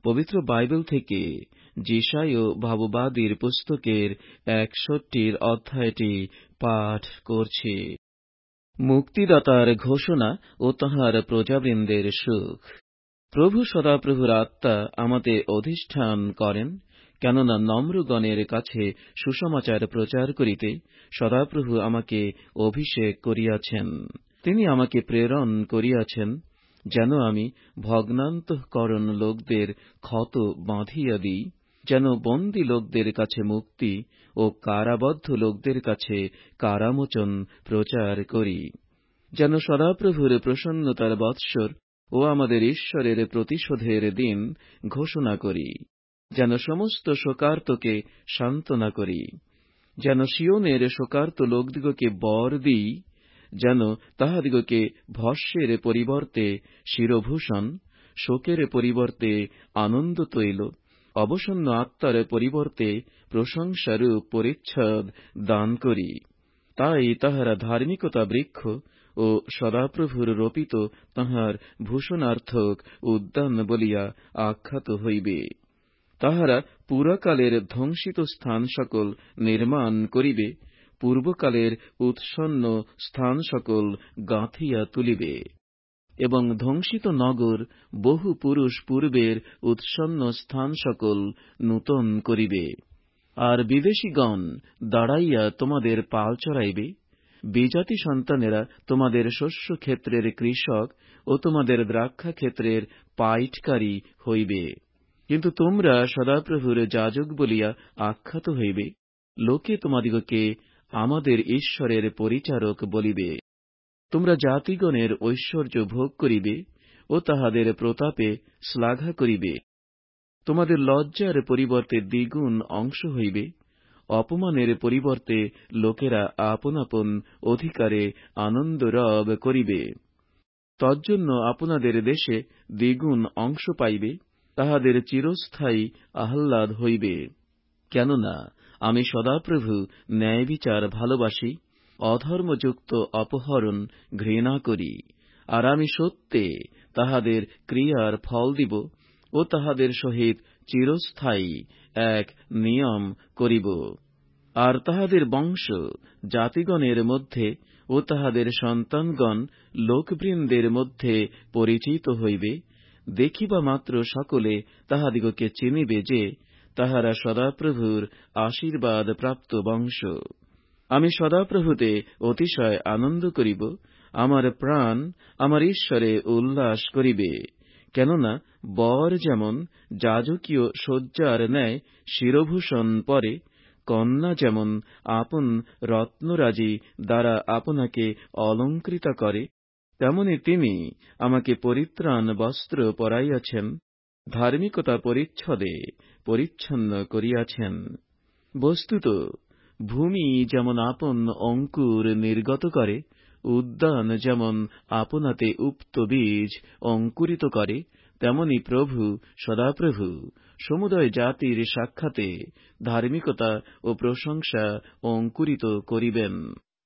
পবিত্র বাইবেল থেকে যেশায়া ভাববাদীর পুস্তকের 61 অধ্যায়টি পাঠ করছি। মুক্তিদাতার ঘোষণা ও তাঁহার প্রজাবৃন্দের সুখ। প্রভু সদাপ্রভুর আত্মা আমাতে অধিষ্ঠান করেন, কেননা নম্রগণের কাছে সুসমাচার প্রচার করিতে সদাপ্রভু আমাকে অভিষেক করিয়াছেন। তিনি আমাকে প্রেরণ করিয়াছেন, যেন আমি ভগ্নান্তঃকরণ লোকদের ক্ষত বাঁধিয়া দিই, যেন বন্দী লোকদের কাছে মুক্তি ও কারাবদ্ধ লোকদের কাছে কারামোচন প্রচার করি, যেন সদাপ্রভুর প্রসন্নতার বৎসর ও আমাদের ঈশ্বরের প্রতিশোধের দিন ঘোষণা করি, যেন সমস্ত শোকার্তকে সান্ত্বনা করি, যেন সিয়নের শোকার্ত লোকদিগকে বর দিই, যেন তাহাদিগকে ভস্যের পরিবর্তে শিরভূষণ, শোকের পরিবর্তে আনন্দ তৈল, অবসন্ন আত্মার পরিবর্তে প্রশংসারূপ পরিচ্ছদ দান করি। তাই তাহারা ধার্মিকতা বৃক্ষ ও সদাপ্রভুর রোপিত তাঁহার ভূষণার্থক উদ্যান বলিয়া আখ্যাত হইবে। তাহারা পুরাকালের ধ্বংসিত স্থান সকল নির্মাণ করিবে, পূর্বকালের উৎসন্ন স্থান সকল গাঁথিয়া তুলিবে, এবং ধ্বংসিত নগর বহু পুরুষ পূর্বের উৎসন্ন স্থান সকল নূতন করিবে। আর বিদেশীগণ দাঁড়াইয়া তোমাদের পাল চড়াইবে, বিজাতি সন্তানেরা তোমাদের শস্য ক্ষেত্রের কৃষক ও তোমাদের দ্রাক্ষা ক্ষেত্রের পাইটকারী হইবে। কিন্তু তোমরা সদাপ্রভুর যাজক বলিয়া আখ্যাত হইবে, লোকে তোমাদিগকে আমাদের ঈশ্বরের পরিচারক বলিবে। তোমরা জাতিগণের ঐশ্বর্য ভোগ করিবে ও তাহাদের প্রতাপে শ্লাঘা করিবে। তোমাদের লজ্জার পরিবর্তে দ্বিগুণ অংশ হইবে, অপমানের পরিবর্তে লোকেরা আপন আপন অধিকারে আনন্দরব করিবে। তজ্জন্য আপনাদের দেশে দ্বিগুণ অংশ পাইবে, তাহাদের চিরস্থায়ী আহ্লাদ হইবে। কেননা আমি সদাপ্রভু ন্যায়বিচার ভালোবাসি, অধর্মযুক্ত অপহরণ ঘৃণা করি। আর আমি সত্যে তাহাদের ক্রিয়ার ফল দিব ও তাহাদের সহিত চিরস্থায়ী এক নিয়ম করিব। আর তাহাদের বংশ জাতিগণের মধ্যে ও তাহাদের সন্তানগণ লোকবৃন্দের মধ্যে পরিচিত হইবে। দেখিবা মাত্র সকলে তাহাদিগকে চিনিবে যে তাহারা সদাপ্রভুর আশীর্বাদ প্রাপ্ত বংশ। আমি সদাপ্রভুতে অতিশয় আনন্দ করিব, আমার প্রাণ আমার ঈশ্বরে উল্লাস করিবে। কেননা বর যেমন যাজকীয় সজ্জার ন্যায় শিরভূষণ পরে, কন্যা যেমন আপন রত্নরাজি দ্বারা আপনাকে অলঙ্কৃতা করে, তেমনি তিনি আমাকে পরিত্রাণ বস্ত্র পরাইয়াছেন, ধার্মিকতা পরিচ্ছদে পরিচ্ছন্ন করিয়াছেন। বস্তুত ভূমি যেমন আপন অঙ্কুর নির্গত করে, উদ্যান যেমন আপনাতে উক্ত বীজ অঙ্কুরিত করে, তেমনি প্রভু সদাপ্রভু সমুদয় জাতির সাক্ষাতে ধার্মিকতা ও প্রশংসা অঙ্কুরিত করিবেন।